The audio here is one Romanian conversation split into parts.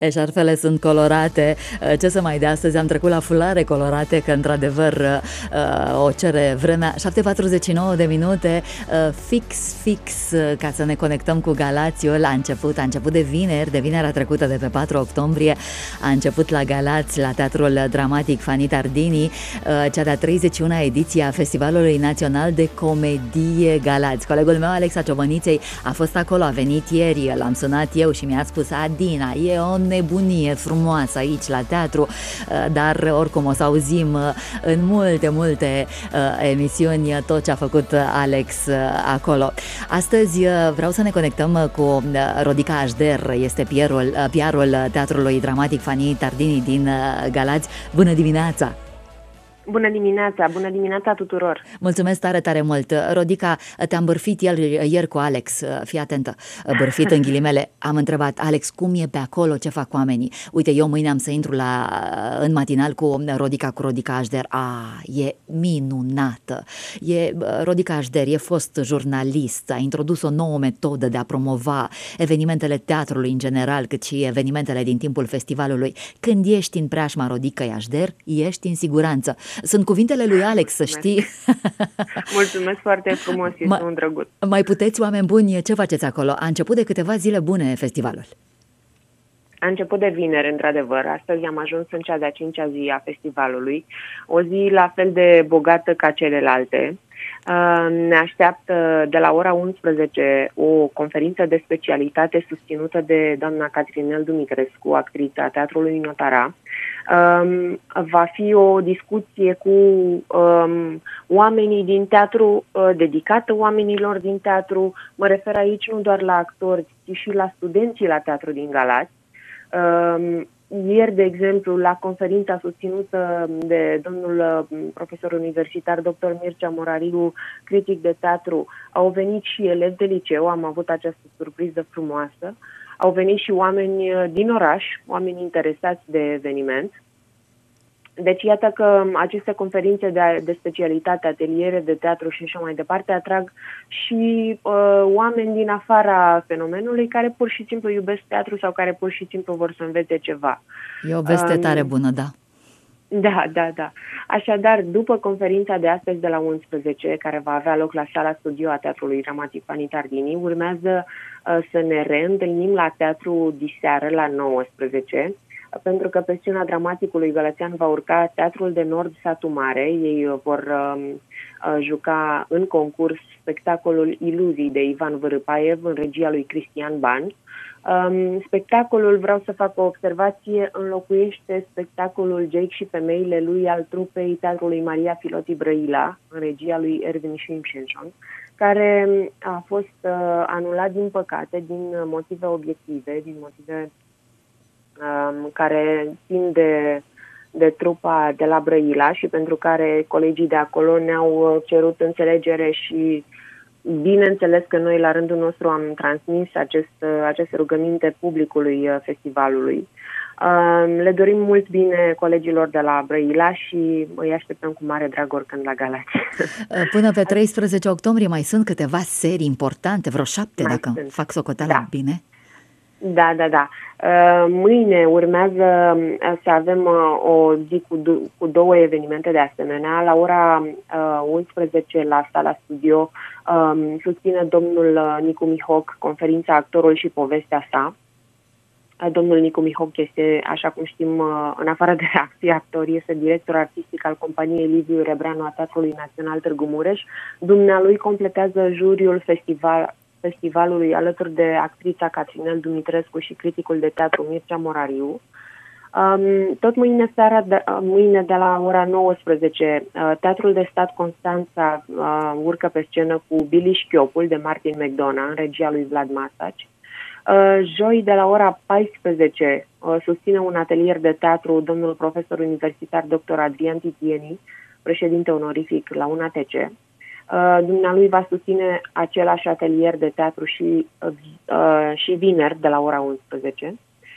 Eșarfele sunt colorate, ce să mai de astăzi, am trecut la fulare colorate, că într-adevăr o cere vremea. 7:49 de minute, fix, ca să ne conectăm cu Galațiul. A început de vinerea trecută, de pe 4 octombrie, a început la Galați, la Teatrul Dramatic Fanny Tardini, cea de-a 31-a ediție a Festivalului Național de Comedie Galați. Colegul meu, Alexa Ciobăniței, a fost acolo, a venit ieri, l-am sunat eu și mi-a spus: Adina, e o nebunie frumoasă aici la teatru, dar oricum o să auzim în multe emisiuni tot ce a făcut Alex acolo. Astăzi vreau să ne conectăm cu Rodica Așder, este PR-ul Teatrului Dramatic Fanny Tardini din Galați. Bună dimineața! Bună dimineața tuturor! Mulțumesc tare mult! Rodica, te-am bârfit ieri cu Alex, fii atentă, bârfit în ghilimele. Am întrebat: Alex, cum e pe acolo, ce fac oamenii? Uite, eu mâine am să intru în matinal cu Rodica Așder. E minunată! Rodica Așder e fost jurnalist, a introdus o nouă metodă de a promova evenimentele teatrului în general, cât și evenimentele din timpul festivalului. Când ești în preajma Rodicăi Așder, ești în siguranță. Sunt cuvintele lui Alex, să știi. Mulțumesc foarte frumos, este un drăguț. Mai puteți, oameni buni, ce faceți acolo? A început de câteva zile bune festivalul. A început de vineri, într-adevăr. Astăzi am ajuns în cea de-a 5-a zi a festivalului. O zi la fel de bogată ca celelalte. Ne așteaptă de la ora 11 o conferință de specialitate susținută de doamna Catrinel Dumitrescu, actrița Teatrului Notara. Va fi o discuție cu oamenii din teatru, dedicată oamenilor din teatru. Mă refer aici nu doar la actori, ci și la studenții la teatru din Galați. Ieri, de exemplu, la conferința susținută de domnul profesor universitar dr. Mircea Morariu, critic de teatru, au venit și elevi de liceu, am avut această surpriză frumoasă, au venit și oameni din oraș, oameni interesați de eveniment. Deci iată că aceste conferințe de specialitate, ateliere de teatru și așa mai departe atrag și oameni din afara fenomenului care pur și simplu iubesc teatru sau care pur și simplu vor să învețe ceva. E o veste tare bună, da. Da. Așadar, după conferința de astăzi de la 11, care va avea loc la sala studio a Teatrului Dramatic Fanny Tardini, urmează să ne reîntâlnim la teatru diseară la 19, pentru că pe scena Dramaticului Gălățean va urca Teatrul de Nord Satu Mare. Ei vor juca în concurs spectacolul Iluzii de Ivan Vârâpaev în regia lui Cristian Ban. Spectacolul, vreau să fac o observație, înlocuiește spectacolul Jake și femeile lui al trupei Teatrului Maria Filoti Brăila în regia lui Erwin Simpson, care a fost anulat din păcate din motive obiective, din motive care țin de trupa de la Brăila și pentru care colegii de acolo ne-au cerut înțelegere și bineînțeles că noi la rândul nostru am transmis aceste rugăminte publicului festivalului. Le dorim mult bine colegilor de la Brăila și îi așteptăm cu mare drag oricând la Galați. Până pe 13 octombrie mai sunt câteva serii importante, vreo 7 dacă fac socoteala bine. Da. Mâine urmează să avem o zi cu două evenimente de asemenea. La ora 11 la sala studio susține domnul Nicu Mihoc conferința Actorul și povestea sa. Domnul Nicu Mihoc este, așa cum știm, în afară de a fi actor, este director artistic al companiei Liviu Rebreanu a Teatrului Național Târgu Mureș. Dumnealui completează juriul festivalului alături de actrița Catrinel Dumitrescu și criticul de teatru Mircea Morariu. Tot mâine de la ora 19, Teatrul de Stat Constanța urcă pe scenă cu Billy Șchiopul de Martin McDonough în regia lui Vlad Masaci. Joi de la ora 14 susține un atelier de teatru domnul profesor universitar dr. Adrian Titieni, președinte onorific la UNATC. Dumnealui va susține același atelier de teatru și vineri de la ora 11.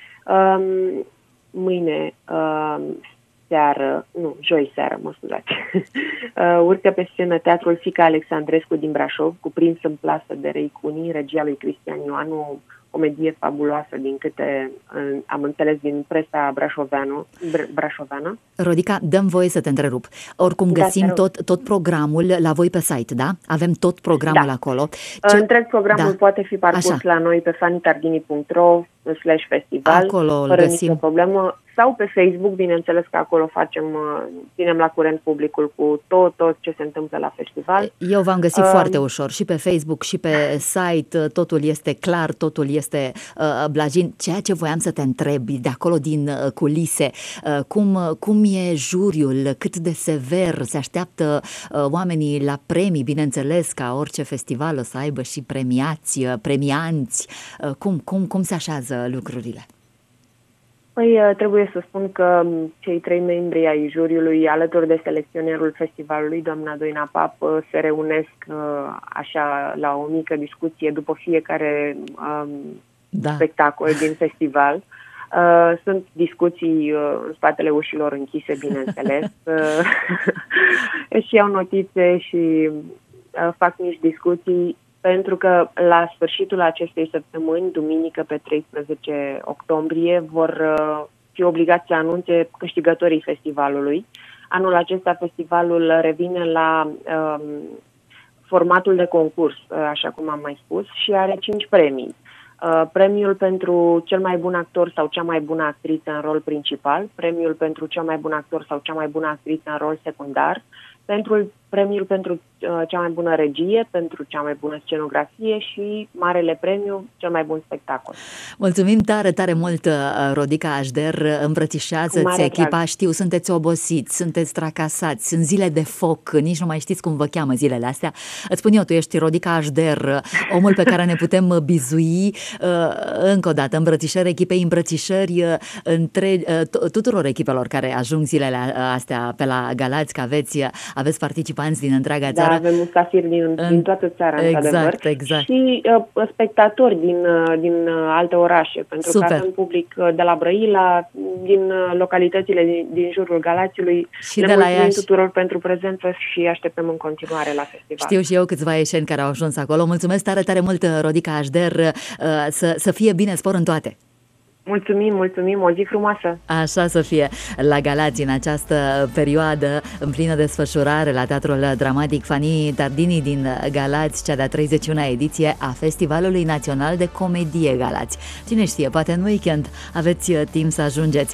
Joi seară, mă scuzați. Urcă pe scenă Teatrul Fica Alexandrescu din Brașov, cu Prins în plasă de Rei Cunii, regia lui Cristian Ioanu, comedie fabuloasă, din câte am înțeles din presa brașoveană. Rodica, dăm voie să te întrerup. Oricum găsim tot programul la voi pe site, da? Avem tot programul acolo. Întreg programul poate fi parcurs la noi pe fanitardini.ro/festival. Acolo îl fără găsim. nicio problemă. Sau pe Facebook, bineînțeles că acolo ținem la curent publicul cu tot ce se întâmplă la festival. Eu v-am găsit foarte ușor, și pe Facebook, și pe site, totul este clar, totul este blajin. Ceea ce voiam să te întreb de acolo din culise, cum e juriul, cât de sever se așteaptă oamenii la premii, bineînțeles, ca orice festival o să aibă și premianți, cum se așează lucrurile? Păi trebuie să spun că cei 3 membri ai juriului, alături de selecționerul festivalului, doamna Doina Pap, se reunesc așa la o mică discuție după fiecare spectacol din festival. Sunt discuții în spatele ușilor închise, bineînțeles. Și iau notițe și fac mici discuții, pentru că la sfârșitul acestei săptămâni, duminică pe 13 octombrie, vor fi obligați să anunțe câștigătorii festivalului. Anul acesta festivalul revine la formatul de concurs, așa cum am mai spus, și are 5 premii. Premiul pentru cel mai bun actor sau cea mai bună actriță în rol principal, premiul pentru cel mai bun actor sau cea mai bună actriță în rol secundar, premiul pentru cea mai bună regie, pentru cea mai bună scenografie și marele premiu, cel mai bun spectacol. Mulțumim tare, tare mult, Rodica Așder, îmbrățișează-ți echipa, știu, sunteți obosiți, sunteți tracasați, sunt zile de foc, nici nu mai știți cum vă cheamă zilele astea. Îți spun eu, tu ești Rodica Așder, omul pe care ne putem bizui. Încă o dată, îmbrățișări echipei, îmbrățișări tuturor echipelor care ajung zilele astea pe la Galați, că aveți participanți din întreaga țară. Da, avem musafiri din toată țara, exact. Și spectatori din alte orașe, pentru că avem public de la Brăila, din localitățile din jurul Galațiului. Și de la Iași. Tuturor pentru prezență și așteptăm în continuare la festival. Știu și eu câțiva ieșeni care au ajuns acolo. Mulțumesc tare, tare mult, Rodica Așder, să fie bine, spor în toate! Mulțumim, o zi frumoasă! Așa să fie la Galați în această perioadă în plină desfășurare la Teatrul Dramatic Fani Tardini din Galați, cea de-a 31-a ediție a Festivalului Național de Comedie Galați. Cine știe, poate în weekend aveți timp să ajungeți.